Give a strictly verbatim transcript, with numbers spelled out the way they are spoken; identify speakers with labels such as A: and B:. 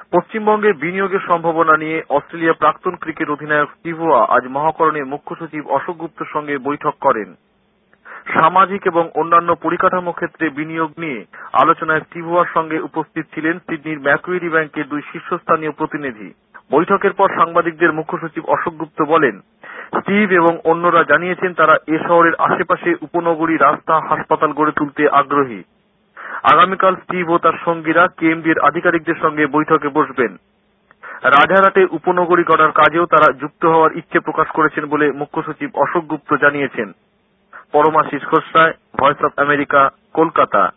A: পশ্চিমবঙ্গে বিনিয়োগের সম্ভাবনা নিয়ে অস্ট্রেলিয়া প্রাক্তন ক্রিকেট অধিনায়ক স্টিভ ওয়া আজ মহাকরণে মুখ্য সচিব অশোক গুপ্তর সঙ্গে বৈঠক করেন। সামাজিক এবং অন্যান্য পরিকাঠামো ক্ষেত্রে বিনিয়োগ নিয়ে আলোচনায় স্টিভ ওয়ার সঙ্গে উপস্থিত ছিলেন সিডনির ম্যাকুয়ারি ব্যাংকের দুই শীর্ষস্থানীয় প্রতিনিধি। বৈঠকের পর সাংবাদিকদের মুখ্য সচিব অশোক গুপ্ত বলেন, স্টিভ এবং অন্যরা জানিয়েছেন তারা এ শহরের আশেপাশে উপনগরী রাস্তা, হাসপাতাল গড়ে তুলতে আগ্রহী। আগামীকাল স্টিভ ও তার সঙ্গীরা কেএমডি এর আধিকারিকদের সঙ্গে বৈঠকে বসবেন। রাজারহাটে উপনগরী গড়ার কাজেও তারা যুক্ত হওয়ার ইচ্ছে প্রকাশ করেছেন বলে মুখ্য সচিব অশোক গুপ্ত জানিয়েছেন। Paramashis Khosray, voice of America, Kolkata.